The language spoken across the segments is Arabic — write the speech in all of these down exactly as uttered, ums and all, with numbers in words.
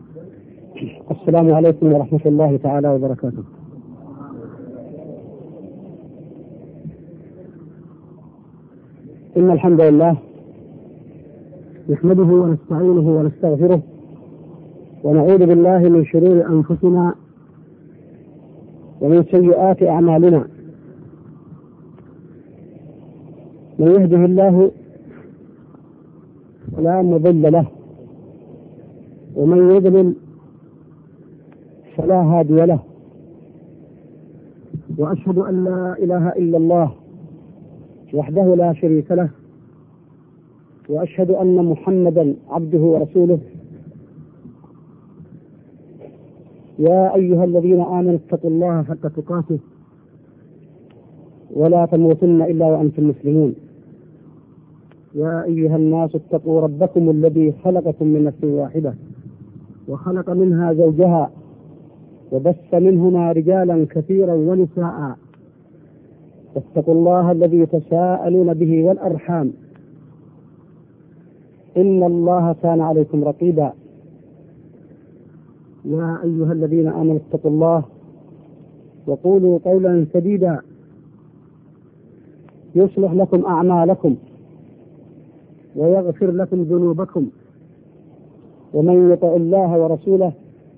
السلام عليكم ورحمة الله تعالى وبركاته. إن الحمد لله نحمده ونستعينه ونستغفره ونعوذ بالله من شرور أنفسنا ومن سيئات أعمالنا. من يهده الله فلا مضل له ومن يضلل فلا هادي له، وأشهد أن لا إله إلا الله وحده لا شريك له، وأشهد أن محمدا عبده ورسوله. يا أيها الذين آمنوا اتقوا الله حق تقاته ولا تموتن إلا وأنتم مسلمون. يا أيها الناس اتقوا ربكم الذي خلقكم من نفس واحدة وخلق منها زوجها وبث منهما رجالا كثيرا ونساء، واتقوا الله الذي تساءلون به والأرحام إن الله كان عليكم رقيبا. يا أيها الذين آمنوا اتقوا الله وقولوا قولا سديدا يصلح لكم أعمالكم ويغفر لكم ذنوبكم، ومن يطع الله ورسوله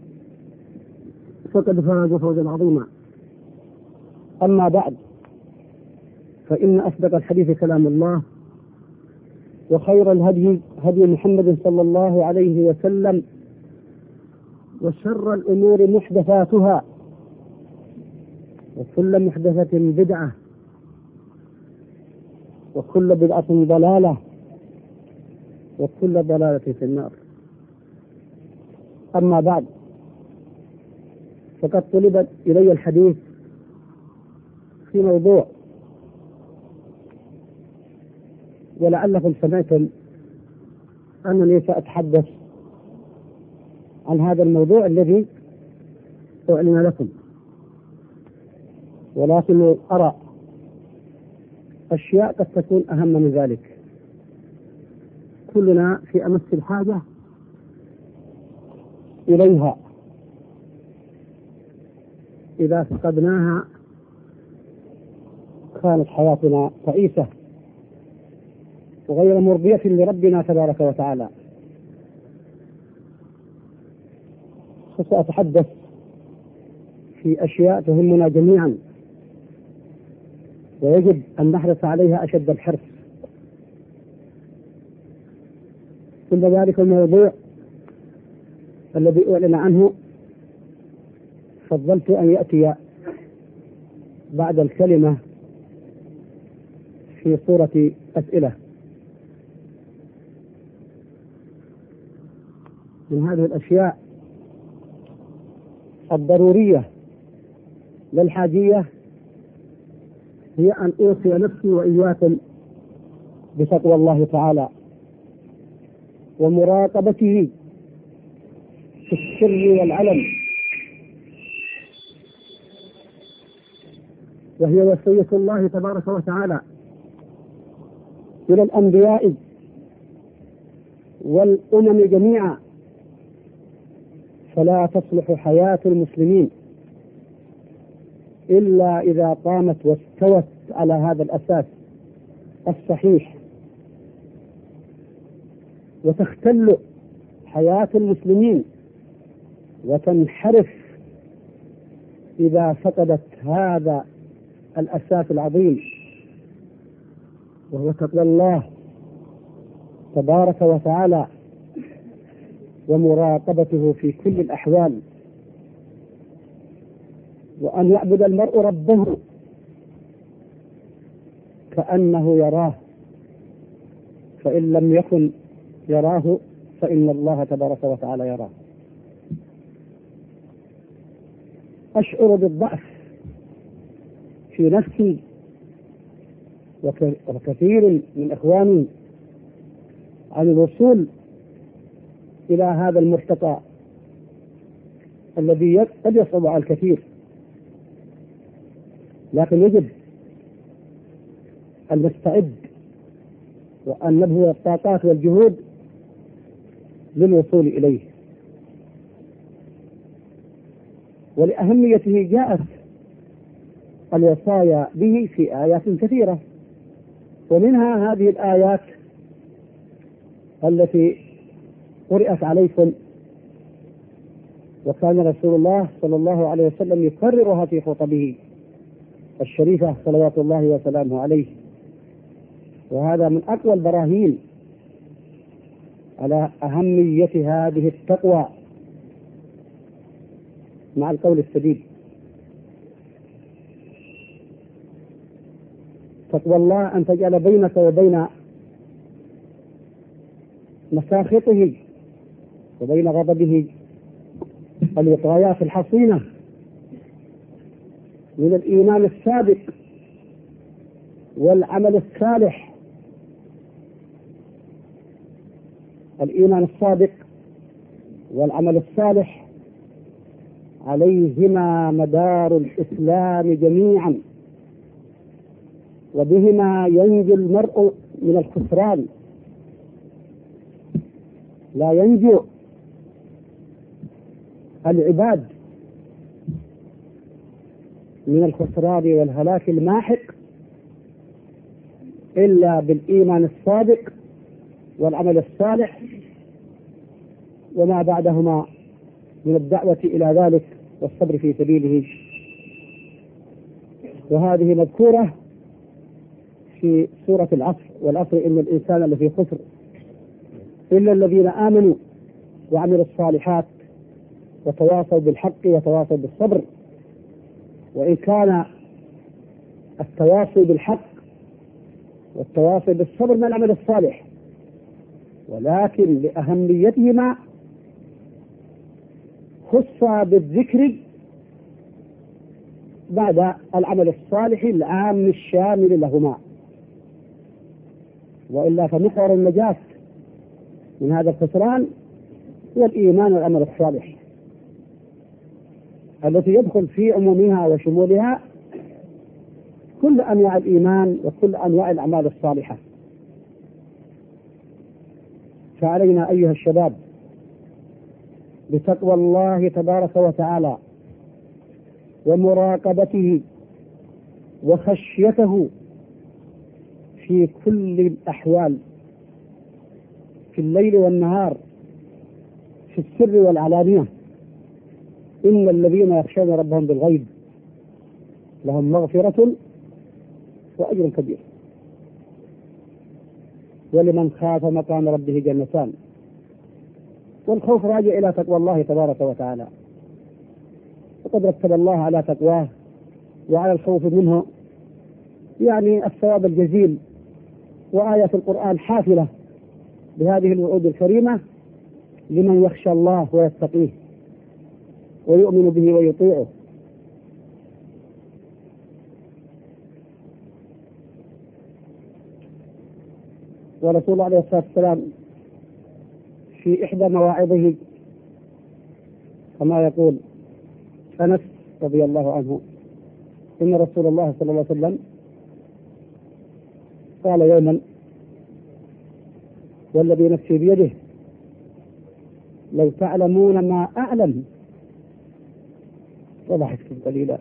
فقد فاز فوزا عظيما. أما بعد، فإن أصدق الحديث كلام الله، وخير الهدي هدي محمد صلى الله عليه وسلم، وشر الأمور محدثاتها، وكل محدثة بدعة، وكل بدعة ضلالة، وكل ضلالة في النار. أما بعد، فقد طلب إلي الحديث في موضوع، ولعلكم سمعتم أنني سأتحدث عن هذا الموضوع الذي أعلن لكم، ولكن أرى أشياء قد تكون أهم من ذلك. كلنا في أمس الحاجة إليها، إذا فقدناها كانت حياتنا تعيسة وغير مرضية لربنا تبارك وتعالى. سأتحدث في أشياء تهمنا جميعا، ويجب أن نحرص عليها أشد الحرص. ثم ذلك الموضوع الذي أعلن عنه فضلت أن يأتي بعد الكلمة في صورة أسئلة. من هذه الأشياء الضرورية للحاجية هي أن أوصي نفسي وإياكم بتقوى الله تعالى ومراقبته في السر والعلن، وهي وصية الله تبارك وتعالى إلى الأنبياء والأمم جميعا. فلا تصلح حياة المسلمين إلا إذا قامت واستوت على هذا الأساس الصحيح، وتختل حياة المسلمين وتنحرف إذا فقدت هذا الأساس العظيم، وهو تقوى الله تبارك وتعالى ومراقبته في كل الأحوال، وأن يعبد المرء ربه كأنه يراه، فإن لم يكن يراه فإن الله تبارك وتعالى يراه. أشعر بالضعف في نفسي وكثير من إخواني عن الوصول إلى هذا المرتقى الذي قد يصعب على الكثير، لكن يجب أن نستعد وأن نبذل الطاقات والجهود للوصول إليه. ولأهميته جاءت الوصايا به في آيات كثيرة، ومنها هذه الآيات التي قرأت عليكم، وكان رسول الله صلى الله عليه وسلم يكررها في خطبه الشريفة صلوات الله وسلامه عليه. وهذا من أقوى البراهين على أهمية هذه التقوى مع القول السديد. تقوى الله أن تجعل بينك وبين مساخطه وبين غضبه الوقايات الحصينة من الإيمان السابق والعمل الصالح. الإيمان الصادق والعمل الصالح عليهما مدار الإسلام جميعا، وبهما ينجو المرء من الخسران. لا ينجو العباد من الخسران والهلاك الماحق إلا بالإيمان الصادق والعمل الصالح، وما بعدهما من الدعوة إلى ذلك والصبر في سبيله. وهذه مذكورة في سورة العصر: والعصر إن الإنسان لفي خسر إلا الذين آمنوا وعملوا الصالحات وتواصوا بالحق وتواصوا بالصبر. وإن كان التواصي بالحق والتواصي بالصبر من العمل الصالح، ولكن لأهميتهما خص بالذكر بعد العمل الصالح العام الشامل لهما، وإلا فمحور النجاة من هذا الخسران هو الإيمان والعمل الصالح التي يدخل في عمومها وشمولها كل أنواع الإيمان وكل أنواع الأعمال الصالحة. فعلينا أيها الشباب بتقوى الله تبارك وتعالى ومراقبته وخشيته في كل الأحوال، في الليل والنهار، في السر والعلانية. إن الذين يخشون ربهم بالغيب لهم مغفرة وأجر كبير. ولمن خاف مقام ربه جنتان. والخوف راجع إلى تقوى الله تبارك وتعالى، وقد رتب الله على تقواه وعلى الخوف منه يعني الثواب الجزيل. وآيات القرآن حافلة بهذه الوعود الكريمة لمن يخشى الله ويتقيه ويؤمن به ويطيعه. ورسول الله عليه الصلاة والسلام في إحدى مواعظه كما يقول أنس رضي الله عنه إن رسول الله صلى الله عليه وسلم قال يوما: والذي نفسي بيده لو تعلمون ما أعلم. وضحكتم قليلا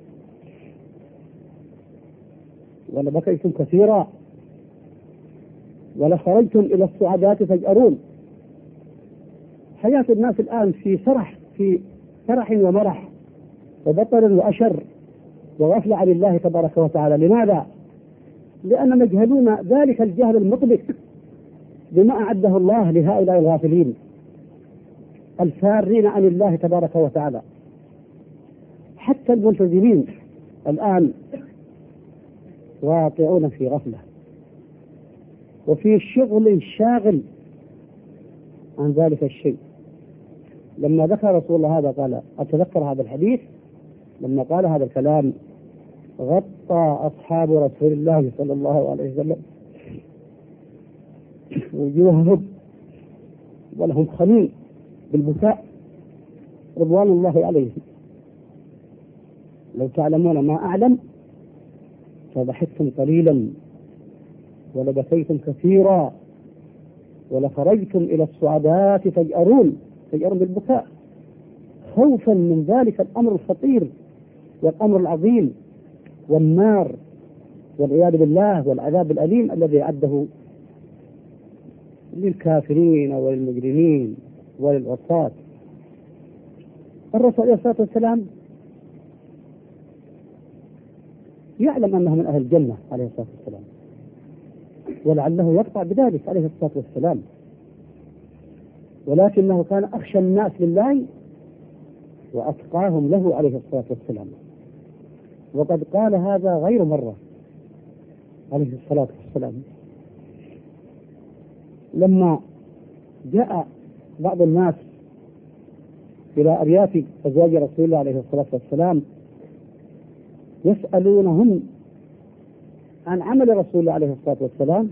ولبكيتم كثيرا ولخرجتم إلى الصعدات تجأرون. حياة الناس الآن في فرح، في فرح ومرح وبطر وأشر وغفلة عن الله تبارك وتعالى. لماذا؟ لأنهم يجهلون ذلك الجهل المطبق بما أعده الله لهؤلاء الغافلين الفارين عن الله تبارك وتعالى. حتى الملتزمين الآن واقعون في غفلة وفي شغل شاغل عن ذلك الشيء. لما ذكر رسول الله هذا قال: أتذكر هذا الحديث لما قال هذا الكلام غطى أصحاب رسول الله صلى الله عليه وسلم وجوههم ولهم خميل بالبكاء رضوان الله عليهم. لو تعلمون ما أعلم فضحكتم قليلا ولبكيتم كثيرا ولخرجتم إلى الصعدات تجأرون. تجأرون بالبكاء، خوفا من ذلك الأمر الخطير والأمر العظيم والنار والعياذ بالله والعذاب الأليم الذي أعده للكافرين وللمجرمين وللعصاة. الرسول عليه الصلاة والسلام يعلم أنه من أهل الجنة عليه الصلاة والسلام، ولعله يقطع بذلك عليه الصلاة والسلام، ولكنه كان أخشى الناس لله وأتقاهم له عليه الصلاة والسلام. وقد قال هذا غير مرة عليه الصلاة والسلام لما جاء بعض الناس إلى أرياف أزواج رسول الله عليه الصلاة والسلام يسألونهم عن عمل رسول الله عليه الصلاة والسلام،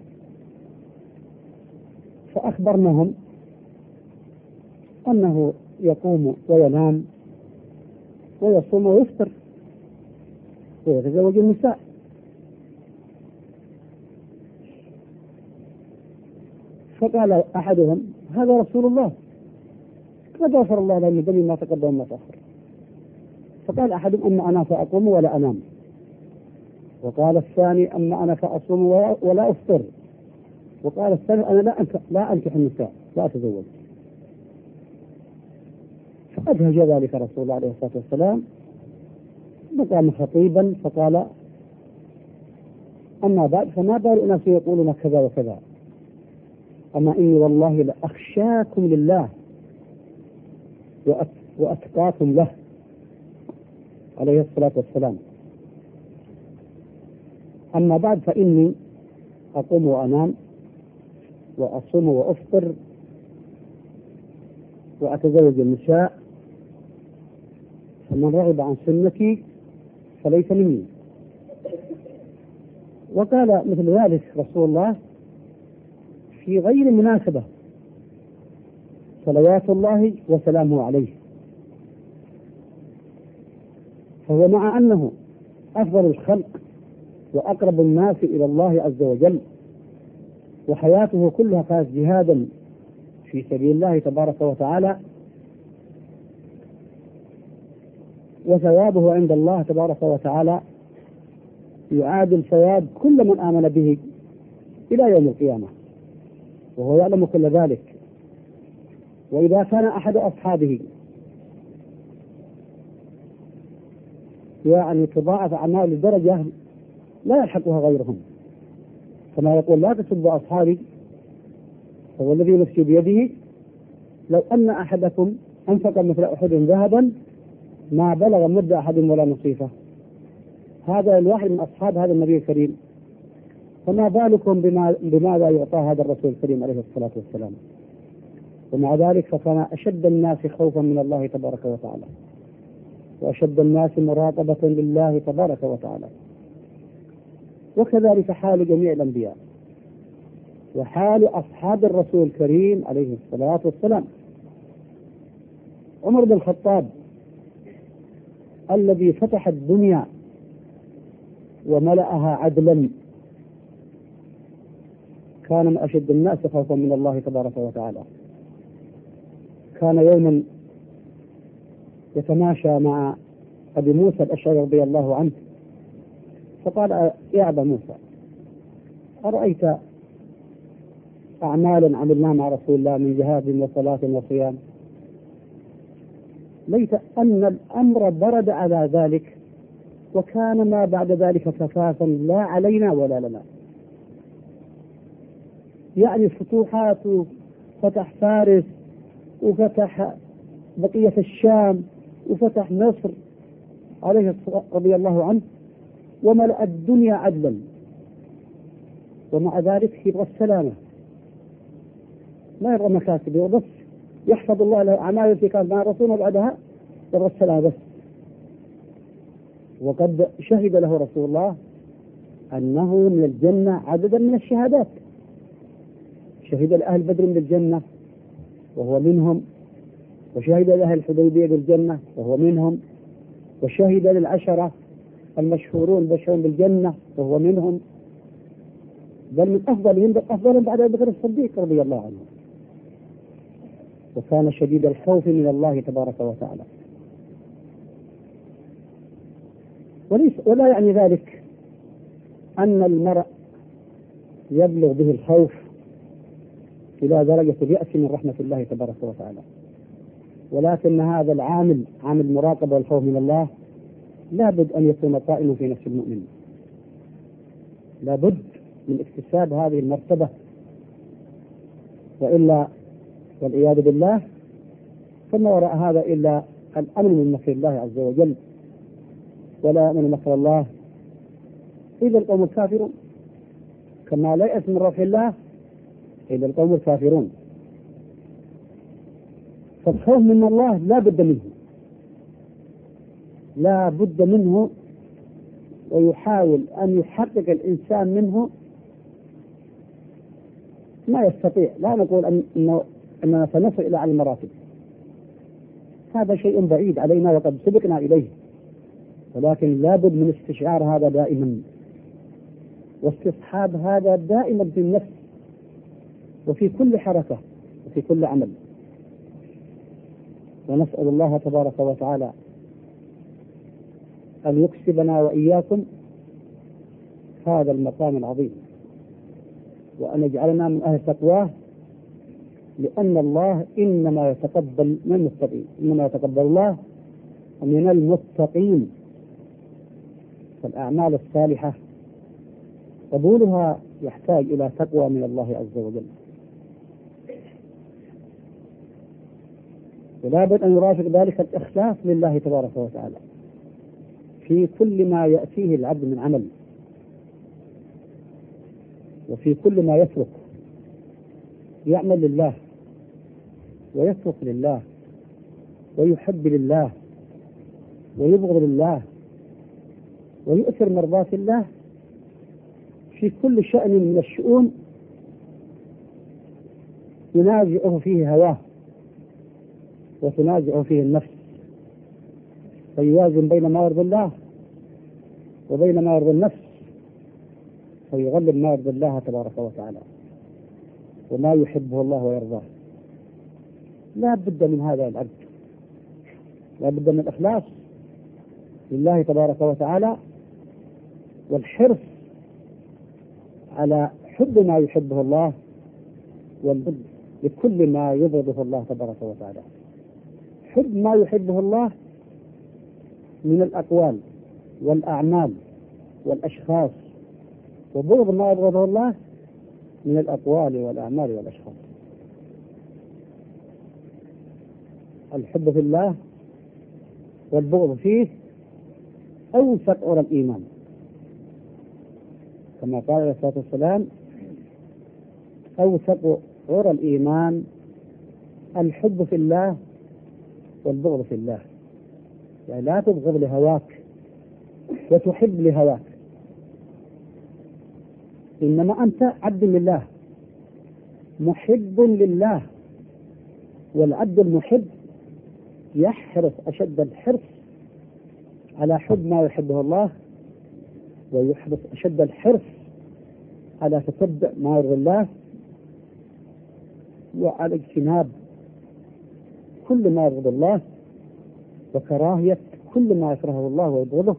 فأخبرناهم أنه يقوم وينام ويصوم ويفطر ويتزوج النساء. فقال أحدهم هذا رسول الله قد غفر الله له من ذنبه ما تقدم وما تأخر. فقال أحدهم أما أنا فأقوم ولا أنام، وقال الثاني أما أنا فأصوم ولا أفطر، وقال الثالث أنا لا أنكح لا أنكح النساء لا أتزوج. فأدهج ذلك رسول الله عليه الصلاة والسلام مقام خطيبا فقال أما بعد فما بال أناس يقولون كذا وكذا، أما إني والله لأخشاكم لله وأتقاكم له عليه الصلاة والسلام. أما بعد فإني أقوم وأنام وأصوم وأفطر وأتزوج النساء، فمن رغب عن سنتي فليس مني. وقال مثل ذلك رسول الله في غير مناسبة صلوات الله وسلامه عليه. فهو مع أنه أفضل الخلق وأقرب الناس إلى الله عز وجل وحياته كلها كانت جهادا في سبيل الله تبارك وتعالى، وثوابه عند الله تبارك وتعالى يعادل ثواب كل من آمن به إلى يوم القيامة، وهو يعلم كل ذلك. وإذا كان أحد أصحابه يعني تضاعف أعمال لدرجة لا يلحقها غيرهم، كما يقول لا تسبوا أصحابي، فهو الذي نفسي بيده لو أن أحدكم أنفق مثل أحد ذهبا ما بلغ مد أحد ولا نصيفه. هذا الواحد من أصحاب هذا النبي الكريم، فما بالكم بما بماذا يعطى هذا الرسول الكريم عليه الصلاة والسلام. ومع ذلك فكان أشد الناس خوفا من الله تبارك وتعالى، وأشد الناس مراقبة لله تبارك وتعالى. وكذلك حال جميع الأنبياء وحال أصحاب الرسول الكريم عليه الصلاة والسلام. عمر بن الخطاب الذي فتح الدنيا وملأها عدلا كان من أشد الناس خوفا من الله تبارك وتعالى. كان يوما يتماشى مع أبي موسى الأشعري رضي الله عنه فقال يا أبا موسى أرأيت أعمالا عملنا مع رسول الله من جهاد وصلاة وصيام، ليت أن الأمر برد على ذلك وكان ما بعد ذلك كفافا لا علينا ولا لنا. يعني فتوحات، فتح فارس وفتح بقية الشام وفتح مصر عليه رضي الله عنه وملأ الدنيا عدلا، ومع ذلك يبغى السلامة، ما يبغى مكاسب، يبغى بس يحفظ الله له أعمال التي كانت مع رسوله بعدها، يبغى السلامة بس. وقد شهد له رسول الله أنه من الجنة عددا من الشهادات، شهد لأهل بدر بالجنة وهو منهم، وشهد لأهل الحديبية بالجنة وهو منهم، وشهد للعشرة المشهورون بشرون بالجنة وهو منهم، بل من أفضلهم أفضلهم بعد أبي بكر الصديق رضي الله عنه. وكان شديد الخوف من الله تبارك وتعالى. وليس ولا يعني ذلك أن المرء يبلغ به الخوف إلى درجة اليأس من رحمة الله تبارك وتعالى، ولكن هذا العامل عامل المراقبة والخوف من الله لابد أن يكون قائما في نفس المؤمن، لابد من اكتساب هذه المرتبة، وإلا والعياذ بالله فما وراء هذا إلا الأمن من مكر الله عز وجل، ولا يأمن مكر الله إلا القوم الكافرون، كما لا يأس من روح الله إلا القوم الكافرون. فالخوف من الله لا بد منه، لا بد منه، ويحاول أن يحقق الإنسان منه ما يستطيع. لا نقول أن إنه أننا سنصل إلى أعلى المراتب، هذا شيء بعيد علينا وقد سبقنا إليه، ولكن لا بد من استشعار هذا دائما، واستصحاب هذا دائما في النفس وفي كل حركة وفي كل عمل. ونسأل الله تبارك وتعالى أن يكسبنا وإياكم هذا المقام العظيم، وأن يجعلنا من أهل تقواه، لأن الله إنما يتقبل من المتقين، إنما يتقبل الله من المتقين. فالأعمال الصالحة قبولها يحتاج إلى تقوى من الله عز وجل، ولا بد أن يرافق ذلك الإخلاص لله تبارك وتعالى في كل ما يأتيه العبد من عمل، وفي كل ما يترك يعمل لله ويترك لله ويحب لله ويبغض لله ويؤثر مرضاة الله في كل شأن من الشؤون ينازعه فيه هواه وتنازعه فيه النفس، فيوازن بين ما يرضي الله وبين ما يرضي النفس، فيغلب ما يرضي الله تبارك وتعالى وما يحبه الله ويرضاه. لا بد من هذا العبد، لا بد من الإخلاص لله تبارك وتعالى، والحرص على حب ما يحبه الله والبغض لكل ما يبغضه الله تبارك وتعالى. حب ما يحبه الله من الأقوال والأعمال والأشخاص، وبغض ما يبغضه الله من الأقوال والأعمال والأشخاص. الحب في الله والبغض فيه أوثق عرى الإيمان، كما قال عليه الصلاة والسلام: أوثق عرى الإيمان الحب في الله والبغض في الله. يعني لا تبغض لهواك وتحب لهواك، إنما أنت عبد لله محب لله، والعبد المحب يحرص أشد الحرص على حب ما يحبه الله، ويحرص أشد الحرص على تتبع ما يرضي الله، وعلى اجتناب كل ما يرضي الله، وكراهية كل ما يكرهه الله ويبغضه.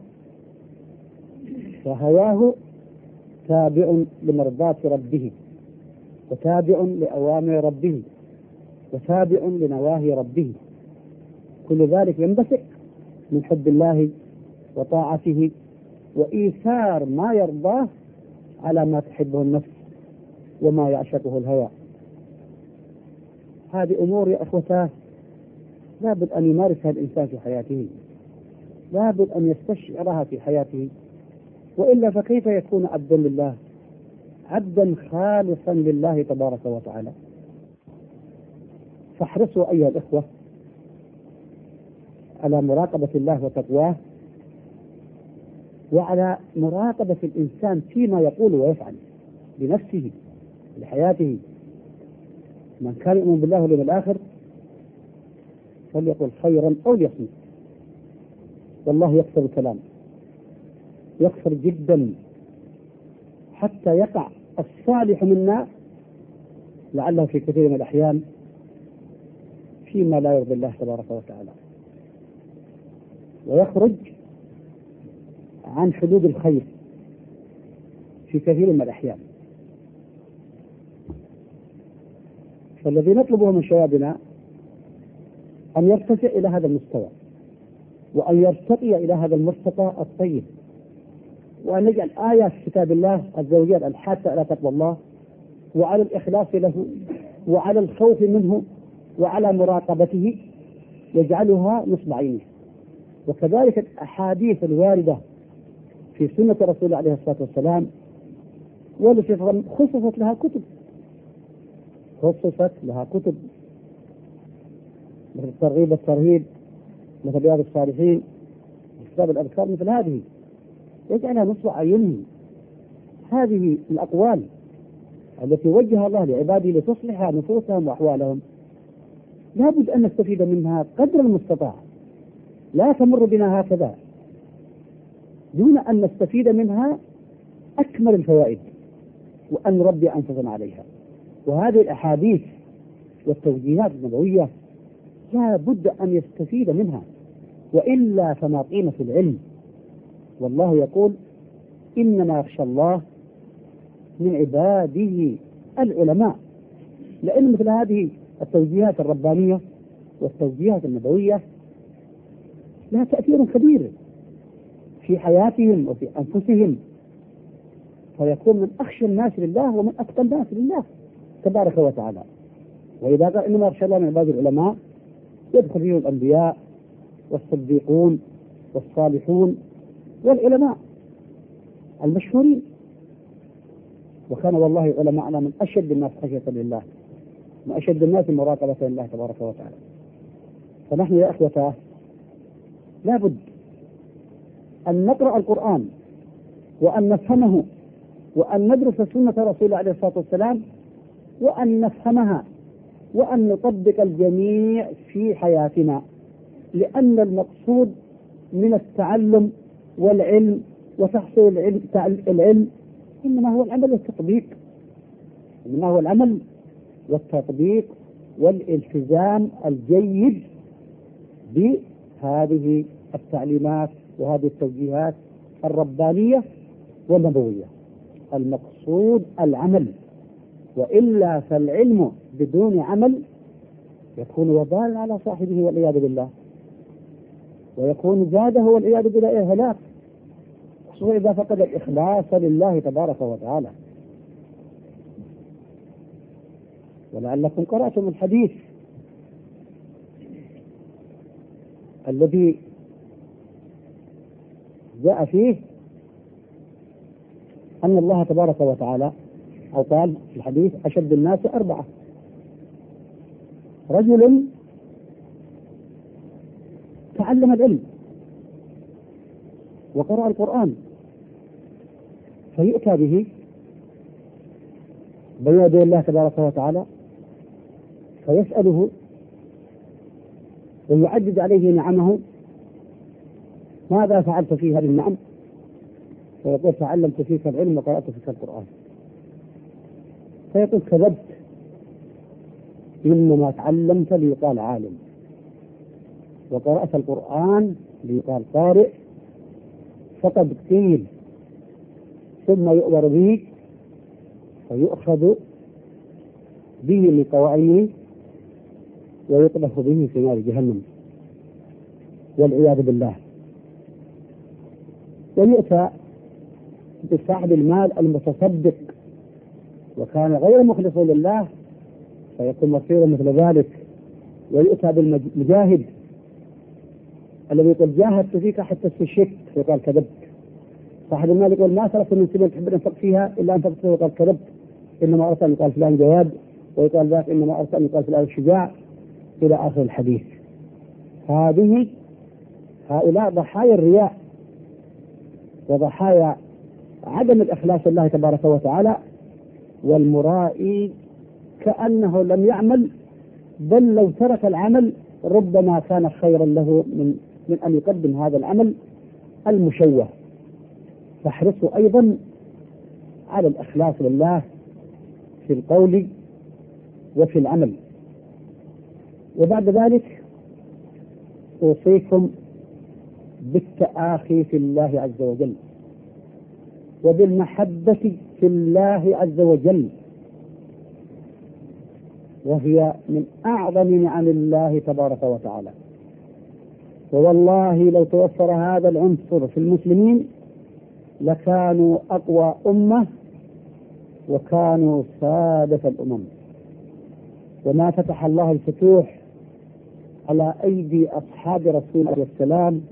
فهواه تابع لمرضاة ربه، وتابع لأوامر ربه، وتابع لنواهي ربه، كل ذلك ينبثق من حب الله وطاعته وإيثار ما يرضاه على ما تحبه النفس وما يعشقه الهوى. هذه أمور يا أخوتاه لابد أن يمارسها الإنسان في حياته، لابد أن يستشعرها في حياته، وإلا فكيف يكون عبدا لله، عبدا خالصا لله تبارك وتعالى. فاحرصوا أيها الإخوة على مراقبة الله وتقواه، وعلى مراقبة الإنسان فيما يقول ويفعل لنفسه لحياته. من كان يؤمن بالله واليوم الآخر فليقل خيرا أو ليصمت، والله يكثر الكلام، يكثر جدا حتى يقع الصالح منا لعله في كثير من الأحيان فيما لا يرضي الله تبارك وتعالى، ويخرج عن حدود الخير في كثير من الأحيان. فالذي نطلبه من شبابنا أن يرتفع إلى هذا المستوى، وأن يرتقي إلى هذا المرتقى الطيب، وأن نجعل آيات كتاب الله عز وجل الحاثة على تقوى الله وعلى الإخلاص له وعلى الخوف منه وعلى مراقبته يجعلها نصب عينه. وكذلك الأحاديث الواردة في سنة رسول الله عليه الصلاة والسلام والتي خصصت لها كتب خصصت لها كتب مثل الترغيب والترهيب، مثل رياض الصالحين، كتاب الأذكار، مثل هذه يجعلها نصب عينه. هذه الأقوال التي وجه الله لعباده لتصلح نفوسهم وأحوالهم لا بد أن نستفيد منها قدر المستطاع، لا تمر بنا هكذا دون أن نستفيد منها أكمل الفوائد وأن نربي أنفسنا عليها. وهذه الأحاديث والتوجيهات النبوية لا بد أن يستفيد منها، وإلا فما قيمة العلم. والله يقول إنما يخشى الله من عباده العلماء، لأن مثل هذه التوجيهات الربانية والتوجيهات النبوية لها تأثير كبير في حياتهم وفي أنفسهم، فيكون من أخشى الناس لله ومن أتقى الناس لله تبارك وتعالى. وإذا قال إنما يخشى الله من عباد العلماء يدخل فيه الأنبياء والصديقون والصالحون والعلماء المشهورين. وكان والله علماءنا من أشد الناس خشية لله، من أشد الناس مراقبة لله تبارك وتعالى. فنحن يا أخوة لابد أن نقرأ القرآن وأن نفهمه وأن ندرس سنة رسول الله عليه الصلاة والسلام وأن نفهمها وأن نطبق الجميع في حياتنا، لأن المقصود من التعلم والعلم وتحصيل العلم, العلم إنما هو العمل والتطبيق، إنما هو العمل والتطبيق والالتزام الجيد بهذه التعليمات وهذه التوجيهات الربانية والنبوية. المقصود العمل، وإلا فالعلم بدون عمل يكون وبالا على صاحبه والعياذ بالله، ويكون زاده والعياذ بالله هلاك، خصوصا إذا فقد الإخلاص لله تبارك وتعالى. ولعلكم قرأتم الحديث الذي جاء فيه أن الله تبارك وتعالى أو قال في الحديث أشد الناس أربعة: رجل تعلم العلم وقرأ القرآن فيؤتى به بين يدي الله تبارك وتعالى فيسأله ويعدد عليه نعمه: ماذا فعلت في هذه النعم؟ فيقول: تعلمت فيك العلم وقرأت فيك القرآن. فيقول: كذبت، إنما تعلمت ليقال عالم، وقرأت القرآن ليقال قارئ. فقد قيل، ثم يؤمر به فيؤخذ به من قوائمه ويطبخ به في نار جهنم والعياذ بالله. ويؤتى بصاحب المال المتصدق وكان غير مخلص لله فيكون مصيره مثل ذلك. ويؤتى بالمجاهد الذي يقول: جاهدت فيك حتى استشهدت، فيقال: كذبت. صاحب المال يقول: ما تركت من سبيل تحب ان انفق فيها الا انفقت فيها، وقال: كذبت، انما ارسل ان يقال فلان جواد، ويقال ذاك انما ارسل ان يقال فلان شجاع، الى اخر الحديث. هذه هؤلاء ضحايا الرياء وضحايا عدم الإخلاص لله تبارك وتعالى، والمرائي كأنه لم يعمل، بل لو ترك العمل ربما كان خيرا له من, من أن يقدم هذا العمل المشوه. فاحرصوا أيضا على الإخلاص لله في القول وفي العمل. وبعد ذلك أوصيكم بالتآخي في الله عز وجل وبالمحبة في الله عز وجل، وهي من أعظم نعم الله تبارك وتعالى. ووالله لو توفر هذا العنصر في المسلمين لكانوا أقوى أمة وكانوا سادة الأمم. وما فتح الله الفتوح على أيدي أصحاب رسول الله السلام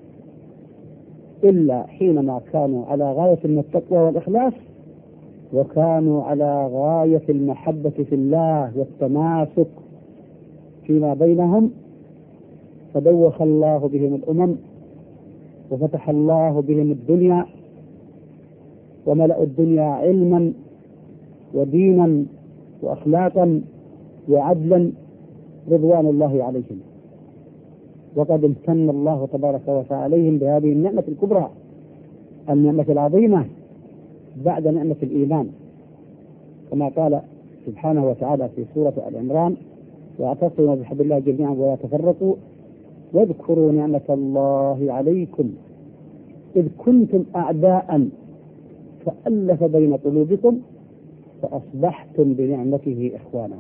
إلا حينما كانوا على غاية من التقوى والإخلاص، وكانوا على غاية المحبة في الله والتماسك فيما بينهم، فدوخ الله بهم الأمم وفتح الله بهم الدنيا وملأوا الدنيا علما ودينا وأخلاقا وعدلا رضوان الله عليهم. وقد امتن الله تبارك وتعالى عليهم بهذه النعمة الكبرى، النعمة العظيمة بعد نعمة الإيمان، كما قال سبحانه وتعالى في سورة آل عمران: واعتصموا بحبل الله جميعا ولا تفرقوا واذكروا نعمة الله عليكم إذ كنتم أعداء فألف بين قلوبكم فأصبحتم بنعمته إخوانا.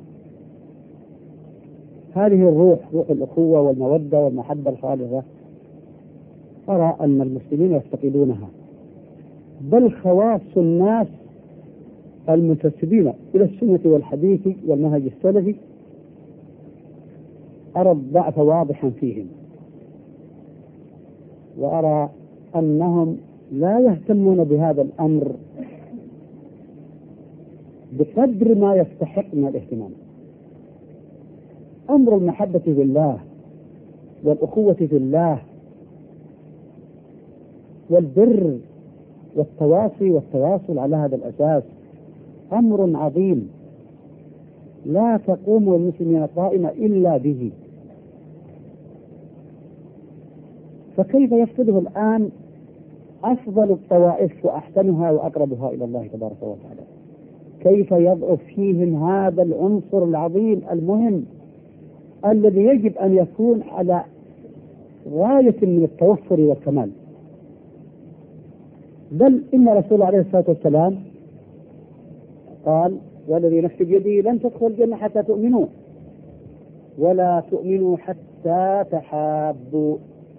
هذه الروح، روح الأخوة والمودة والمحبة الخالصة، أرى أن المسلمين يفتقدونها، بل خواص الناس المنتسبين إلى السنة والحديث والمنهج السلفي أرى الضعف واضحا فيهم، وأرى أنهم لا يهتمون بهذا الأمر بقدر ما يستحق من الاهتمام. أمر المحبة في الله والأخوة في الله والبر والتواصي والتواصل على هذا الأساس أمر عظيم لا تقوم المسلمين قائمة إلا به، فكيف يفقده الآن أفضل الطوائف وأحسنها وأقربها إلى الله تبارك وتعالى؟ كيف يضعف فيهم هذا العنصر العظيم المهم الذي يجب أن يكون على غاية من التوفر والكمال؟ بل إن رسول الله عليه الصلاة والسلام قال: والذي نفسي بيده لن تدخل الجنة حتى تؤمنوا ولا تؤمنوا حتى تحابوا.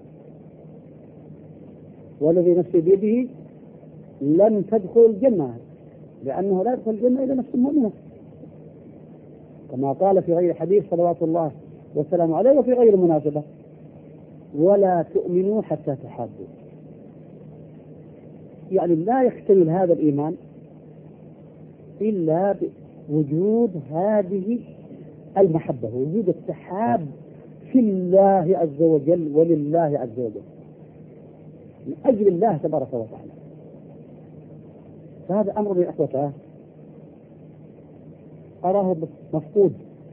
والذي نفسي بيده لن تدخل الجنة، لأنه لا يدخل الجنة إلا نفس مؤمنة، كما قال في غير حديث صلوات الله والسلام عليه وفي غير مناسبة: ولا تؤمنوا حتى تحابوا. يعني لا يكتمل هذا الإيمان إلا بوجود هذه المحبة، وجود التحاب في الله عز وجل ولله عز وجل من أجل الله تبارك وتعالى. فهذا أمر من أخوته أراه مفقود.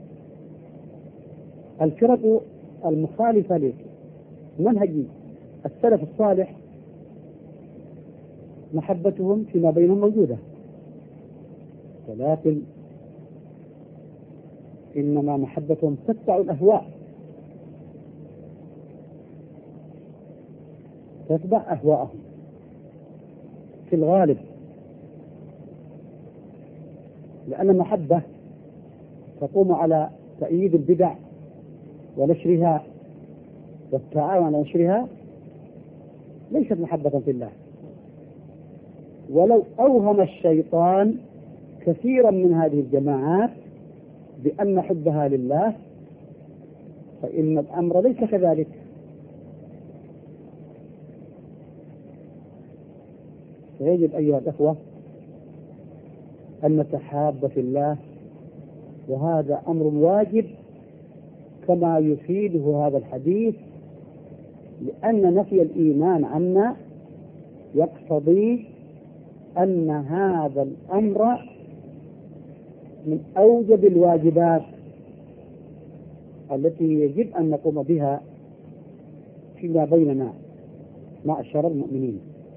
الفرق المخالفة لمنهج السلف الصالح محبتهم فيما بينهم موجودة، ولكن إنما محبتهم تتبع الأهواء، تتبع أهواءهم في الغالب، لأن المحبة تقوم على تأييد البدع ونشرها والتعاون على نشرها، ليست محبة في الله. ولو أوهم الشيطان كثيرا من هذه الجماعات بأن حبها لله فإن الأمر ليس كذلك. فيجب أيها الأخوة أن نتحاب في الله، وهذا أمر واجب كما يفيده هذا الحديث، لأن نفي الإيمان عنا يقتضي أن هذا الأمر من أوجب الواجبات التي يجب أن نقوم بها فيما بيننا معشر المؤمنين.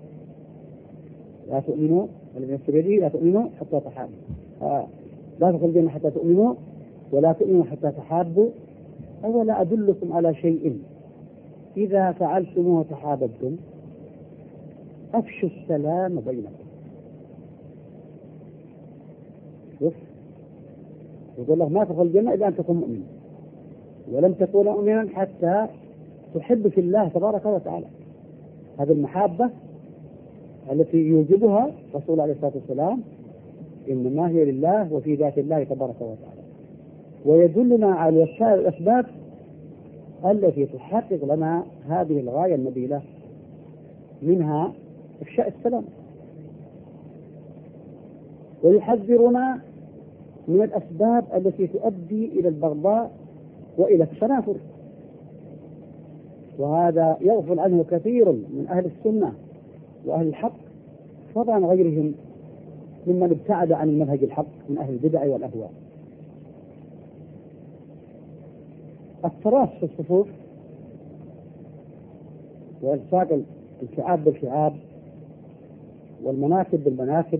لا تؤمنوا الذي نفس بيده لا تؤمنوا حتى تحابوا، آه. لا تدخلوا الجنة حتى تؤمنوا ولا تؤمنوا حتى تحابوا، أولا أدلكم على شيء إذا فعلتموه وتحاببتم أفشوا السلام بينكم. شوف يقول الله ما تدخل الجنة إلا أن تكون مؤمنا، ولم تكون مؤمنا حتى تحب في الله تبارك وتعالى. هذه المحبة التي يوجبها رسول عليه الصلاة والسلام إنما هي لله وفي ذات الله تبارك وتعالى. ويدلنا على الأسباب التي تحقق لنا هذه الغاية النبيلة، منها إفشاء السلام. ويحذرنا من الأسباب التي تؤدي إلى البغضاء وإلى التنافر، وهذا يغفل عنه كثير من أهل السنة وأهل الحق، فضلا عن غيرهم ممن ابتعد عن المنهج الحق من أهل البدع والأهواء. التراص في الصفوف وإلصاق الكعاب بالكعاب والمناكب بالمناكب،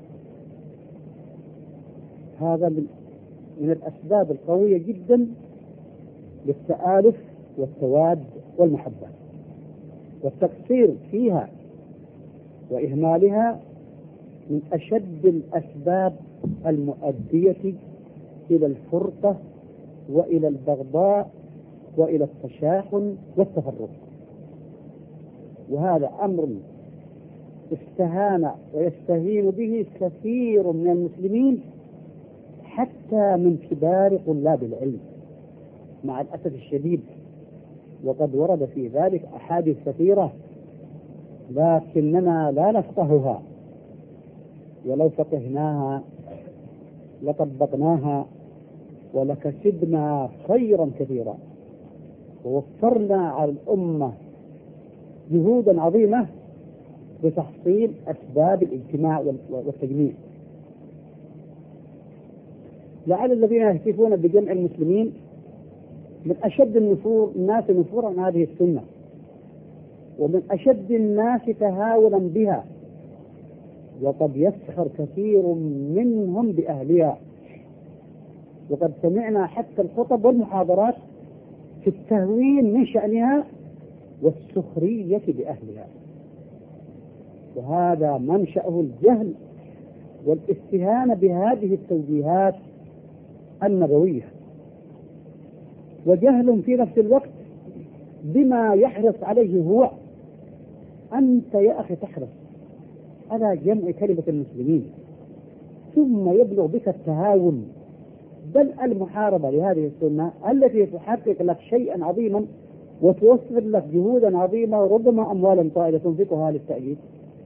هذا من الأسباب القوية جدا للتآلف والتواد والمحبة، والتقصير فيها وإهمالها من أشد الأسباب المؤدية إلى الفرقة وإلى البغضاء وإلى التشاحن والتفرق. وهذا أمر استهان ويستهين به كثير من المسلمين حتى من كبار طلاب العلم مع الأسف الشديد، وقد ورد في ذلك أحاديث كثيرة لكننا لا نفقهها، ولو فقهناها لطبقناها ولكسبنا خيرا كثيرا، ووفرنا على الأمة جهودا عظيمة بتحصيل أسباب الاجتماع والتجميع. لعل الذين يهتفون بجمع المسلمين من أشد النفور الناس نفورا عن هذه السنة، ومن أشد الناس تهاونا بها، وقد يسخر كثير منهم بأهلها. وقد سمعنا حتى الخطب والمحاضرات في التهوين من شأنها والسخرية بأهلها، وهذا منشأه الجهل والاستهانة بهذه التوجيهات النبوية، وجهل في نفس الوقت بما يحرص عليه هو. أنت يا أخي تحرص على جمع كلمة المسلمين، ثم يبلغ بك التهاون بل المحاربة لهذه السنة التي تحقق لك شيئا عظيما وتوفر لك جهودا عظيمة وربما أموالا طائلة تنفقها للتأييد.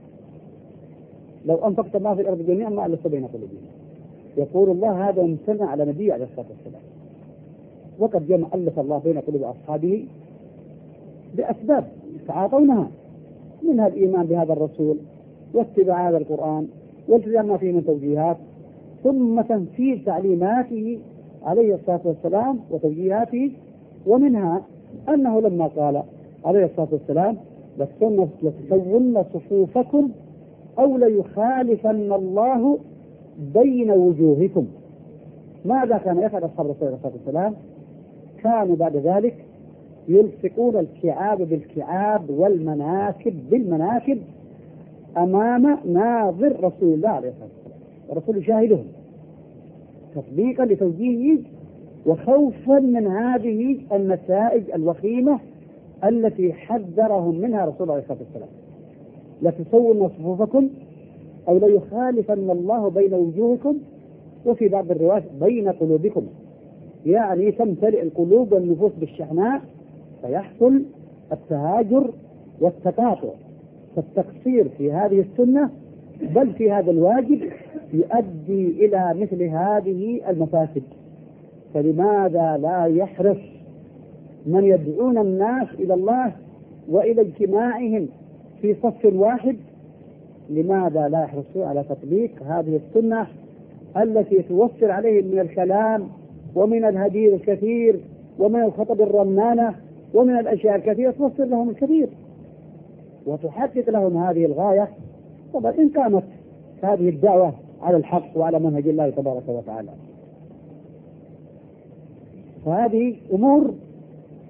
لو أنفقت ما في الأرض جميعا ما ألفت بين قلوبهم. يقول الله هذا ممتنع على نبي عليه الصلاة والسلام، وقد جمع ألف الله بين قلوب أصحابه بأسباب تعاطونها، منها الإيمان بهذا الرسول واتباع هذا القرآن والتزام ما فيه من توجيهات، ثم تنفيذ تعليماته عليه الصلاة والسلام وتوجيهاته. ومنها أنه لما قال عليه الصلاة والسلام لتسون صفوفكم أو ليخالفن الله بين وجوهكم. ماذا كان يفعل أصحاب الرسول عليه الصلاة والسلام؟ كانوا بعد ذلك يلصقون الكعاب بالكعاب والمناكب بالمناكب أمام ناظر رسول الله عليه الصلاة والسلام، والرسول يشاهدهم تطبيقا لتوجيهه وخوفا من هذه النتائج الوخيمة التي حذرهم منها رسول الله عليه الصلاة والسلام. لتسون صفوفكم أو ليخالفن الله بين وجوهكم، وفي بعض الروايات بين قلوبكم، يعني تمتلئ القلوب والنفوس بالشحناء فيحصل التهاجر والتقاطع. فالتقصير في هذه السنة بل في هذا الواجب يؤدي إلى مثل هذه المفاسد. فلماذا لا يحرص من يدعون الناس إلى الله وإلى اجتماعهم في صف واحد، لماذا لا يحرصوا على تطبيق هذه السنة التي توفر عليهم من الكلام ومن الهدير الكثير ومن الخطب الرنانة ومن الأشياء الكثيرة توفر لهم الكثير وتحقق لهم هذه الغاية. طبعا إن كانت هذه الدعوة على الحق وعلى منهج الله تبارك وتعالى، فهذه أمور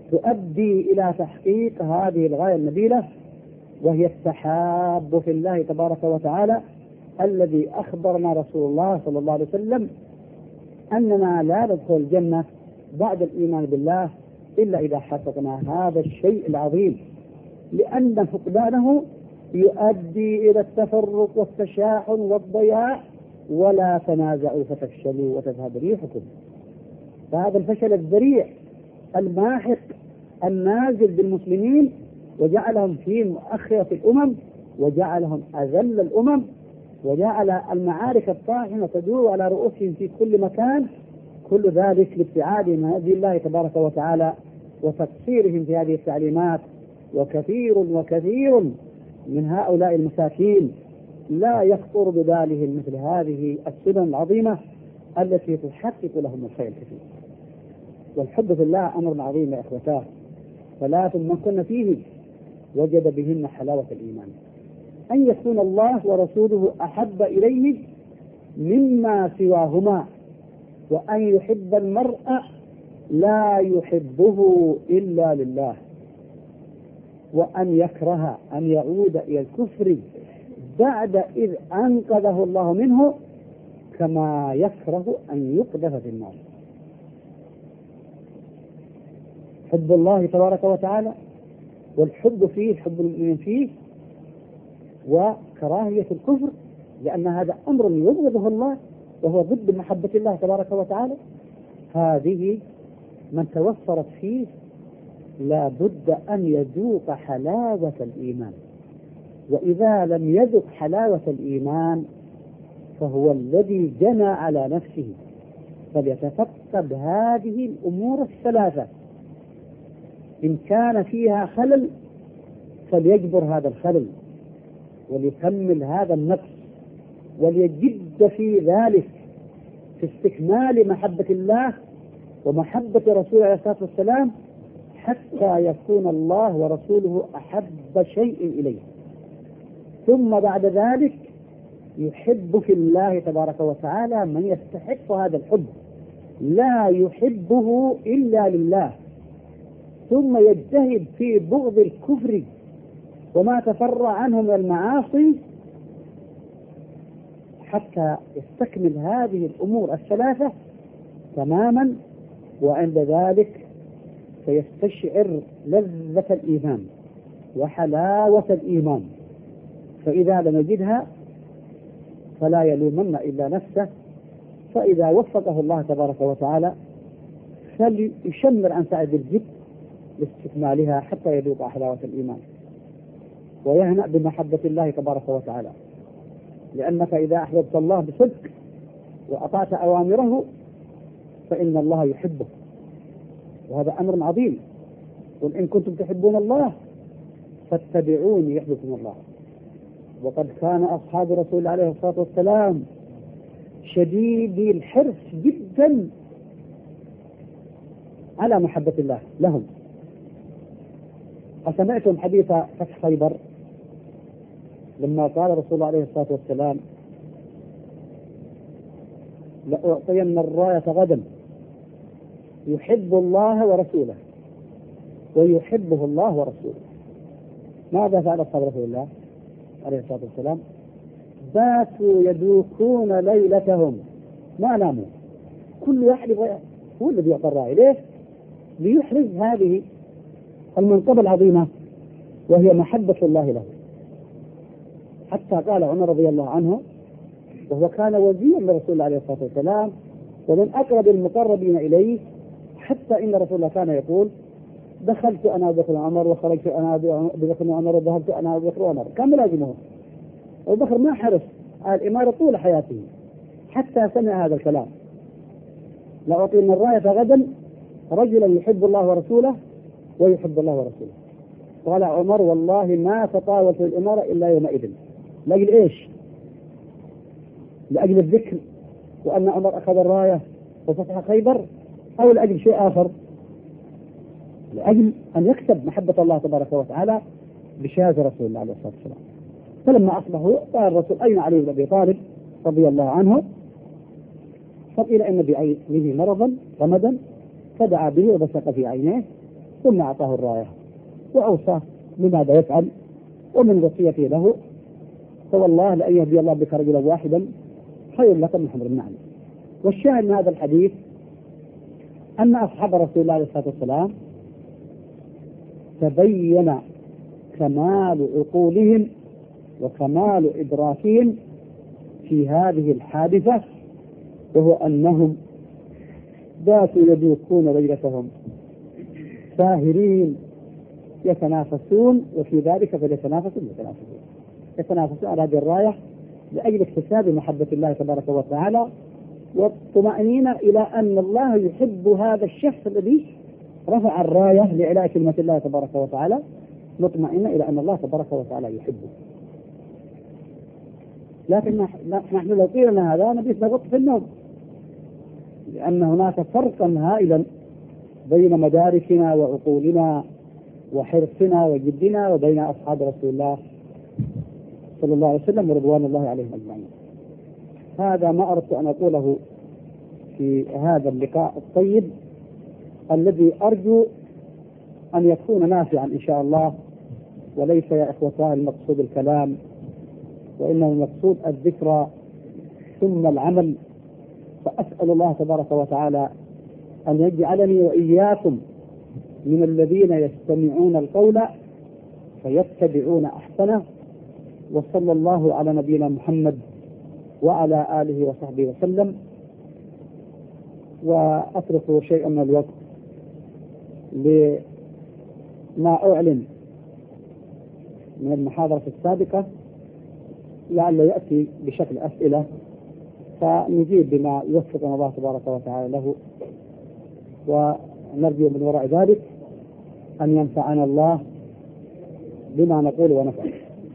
تؤدي إلى تحقيق هذه الغاية النبيلة، وهي التحاب في الله تبارك وتعالى، الذي أخبرنا رسول الله صلى الله عليه وسلم أننا لا ندخل الجنة بعد الإيمان بالله إلا إذا حققنا هذا الشيء العظيم، لأن فقدانه يؤدي إلى التفرق والتشاحن والضياع، ولا تنازعوا فتفشلوا وتذهب ريحكم. فهذا الفشل الذريع الماحق النازل بالمسلمين وجعلهم في مؤخرة الأمم، وجعلهم أذل الأمم، وجعل المعارك الطاحنة تدور على رؤوسهم في كل مكان، كل ذلك لابتعادهم عن هدي الله تبارك وتعالى وتقصيرهم في هذه التعليمات. وكثير وكثير من هؤلاء المساكين لا يخطر ببالهم مثل هذه السنن العظيمة التي تحقق لهم الخير الكثير. والحب في الله أمر عظيم يا إخوتاه، ثلاث من كن فيه وجد بهن حلاوة الإيمان: أن يكون الله ورسوله أحب إليه مما سواهما، وأن يحب المرء لا يحبه إلا لله، وأن يكره أن يعود إلى الكفر بعد إذ أنقذه الله منه، كما يكره أن يقذف في النار. حب الله تبارك وتعالى والحب فيه، حب المؤمن فيه، وكراهية الكفر، لأن هذا أمر يبغضه الله وهو ضد محبة الله تبارك وتعالى. هذه من توفرت فيه لا بد أن يذوق حلاوة الإيمان، وإذا لم يذق حلاوة الإيمان فهو الذي جنى على نفسه. فليتفقد هذه الأمور الثلاثة، إن كان فيها خلل فليجبر هذا الخلل وليكمل هذا النقص، وليجد في ذلك في استكمال محبة الله ومحبة رسوله عليه الصلاة والسلام، حتى يكون الله ورسوله أحب شيء إليه. ثم بعد ذلك يحب في الله تبارك وتعالى من يستحق هذا الحب، لا يحبه إلا لله. ثم يجتهد في بغض الكفر وما تفرع عنه من المعاصي حتى يستكمل هذه الأمور الثلاثة تماما، وعند ذلك سيستشعر لذة الإيمان وحلاوة الإيمان. فإذا لم يجدها فلا يلومن إلا نفسه، فإذا وفقه الله تبارك وتعالى فليشمر عن سعد الجد لاستكمالها حتى يذوق حلاوة الإيمان ويهنأ بمحبة الله تبارك وتعالى. لأنك إذا أحببت الله بصدق وأطعت أوامره فإن الله يحبه، وهذا أمر عظيم. قل إن كنتم تحبون الله فاتبعوني يحبكم الله. وقد كان أصحاب رسول الله عليه الصلاة والسلام شديد الحرص جدا على محبة الله لهم. أسمعتم حديث فتح خيبر لما قال رسول الله عليه الصلاة والسلام: لأعطين الراية غدا يحب الله ورسوله ويحبه الله ورسوله. ماذا فعل أصحاب رسول الله عليه الصلاة والسلام؟ باتوا يدوكون ليلتهم ما ناموا، كل واحد هو الذي يعطى الراية. ليش؟ ليحرز هذه المنقبة العظيمة وهي محبة الله له. حتى قال عمر رضي الله عنه وهو كان وزيرا لرسول الله عليه الصلاة والسلام ومن أقرب المقربين إليه، حتى إن رسول الله كان يقول: دخلت أنا وبكر وعمر وخرجت أنا وبكر وعمر وذهبت أنا وبكر وعمر. كان ملازمه. أبو بكر ما حرص على الإمارة طول حياته حتى سمع هذا الكلام: لأعطين الراية غدا رجلا يحب الله ورسوله ويحب الله ورسوله. قال عمر: والله ما تطاولت الإمارة إلا يومئذ. لأجل إيش؟ لأجل الذكر وأن عمر أخذ الراية وفتح خيبر، أو لأجل شيء آخر؟ لأجل أن يكسب محبة الله تبارك وتعالى بشهادة رسول الله عليه الصلاة والسلام. فلما أصبحوا قال الرسول: أين علي بن أبي طالب رضي الله عنه؟ فقيل إن بعينه مرضا رمدا، فدعا به وبصق في عينيه ثم أعطاه الراية وأوصاه لماذا يفعل، ومن وصيته له فوالله لأن يهدي الله بك رجلا واحدا خير لك من حمر النعم. والشاهد من هذا الحديث أن أصحاب رسول الله عليه الصلاة والسلام تبين كمال عقولهم وكمال إدراكهم في هذه الحادثة، وهو أنهم باتوا يدوكون ليلتهم ساهرين يتنافسون، وفي ذلك فليتنافس المتنافسون، يتنافسون على هذه الراية لأجل اكتساب محبة الله تبارك وتعالى والطمأنينة إلى أن الله يحب هذا الشخص الذي رفع الراية لإعلاء كلمة الله تبارك وتعالى، مطمئنة إلى أن الله تبارك وتعالى يحبه. لكن نحن لو قيل لنا هذا نبيت نغط في النوم، لأن هناك فرقا هائلا بين مداركنا وعقولنا وحرصنا وجدنا وبين أصحاب رسول الله صلى الله عليه وسلم ورضوان الله عليهم أجمعين. هذا ما أردت أن أقوله في هذا اللقاء الطيب الذي أرجو أن يكون نافعا إن شاء الله، وليس يا إخوتاه المقصود الكلام، وإنما المقصود الذكرى ثم العمل. فأسأل الله تبارك وتعالى أن يجعلني وإياكم من الذين يستمعون القول فيتبعون أحسنه. وصلى الله على نبينا محمد وعلى آله وصحبه وسلم. وأترك شيئا من الوقت لما أعلن من المحاضرة السابقة لعل يأتي بشكل أسئلة، فنجيب بما يوفقنا الله تبارك وتعالى له، ونرجو من وراء ذلك أن ينفعنا الله بما نقول ونفعل.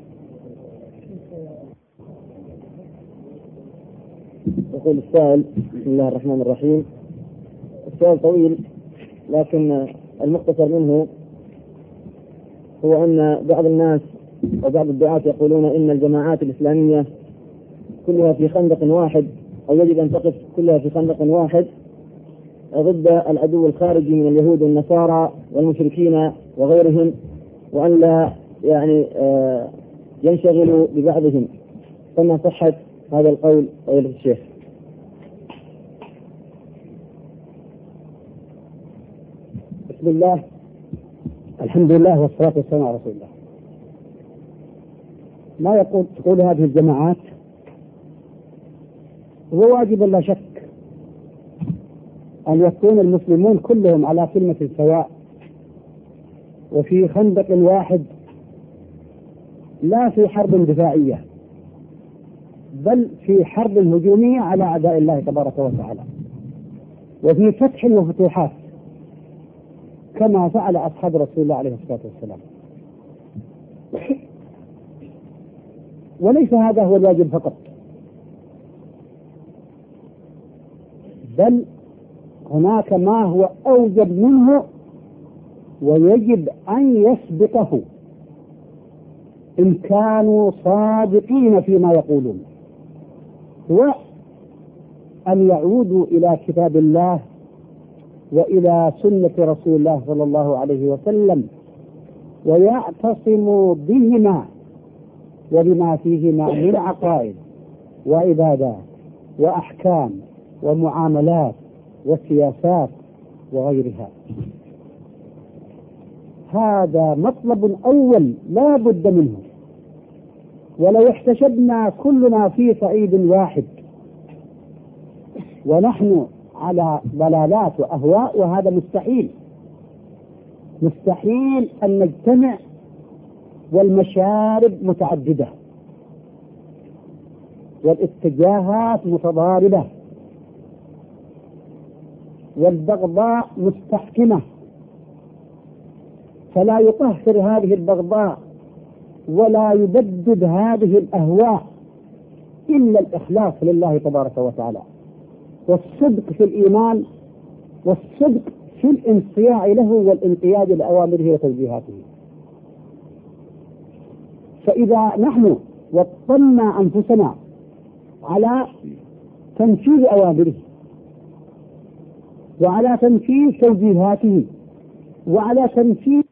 يقول السائل: بسم الله الرحمن الرحيم. السؤال طويل لكن المختصر منه هو أن بعض الناس وبعض الدعاة يقولون إن الجماعات الإسلامية كلها في خندق واحد، أو يجب أن تقف كلها في خندق واحد ضد العدو الخارجي من اليهود والنصارى والمشركين وغيرهم، وأن لا يعني ينشغلوا ببعضهم. فما صحة هذا القول فضيلة الشيخ؟ بسم الله، الحمد لله والصلاة والسلام على رسول الله. ما يقول تقول هذه الجماعات هو واجب لا شك أن يكون المسلمون كلهم على كلمة سواء وفي خندق واحد، لا في حرب دفاعية بل في حرب هجومية على أعداء الله تبارك وتعالى، وفي فتح وفتوحات كما فعل أصحاب رسول الله عليه الصلاة والسلام. وليس هذا هو الواجب فقط، بل هناك ما هو أوجب منه ويجب أن يسبقه إن كانوا صادقين فيما يقولون، هو أن يعودوا إلى كتاب الله وإلى سنة رسول الله صلى الله عليه وسلم، ويعتصموا بهما وبما فيهما من عقائد وعبادات وأحكام ومعاملات وسياسات وغيرها. هذا مطلب أول لا بد منه، ولو احتشدنا كلنا في صعيد واحد ونحن على ضلالات وأهواء، وهذا مستحيل. مستحيل أن نجتمع والمشارب متعددة والاتجاهات متضاربة والبغضاء مستحكمة، فلا يطهر هذه البغضاء ولا يبدد هذه الأهواء إلا الإخلاص لله تبارك وتعالى، والصدق في الإيمان، والصدق في الانصياع له والانقياد لأوامره وتوجيهاته. فإذا نحن وطنا أنفسنا على تنفيذ أوامره وعلى تنفيذ توجيهاته وعلى تمثيل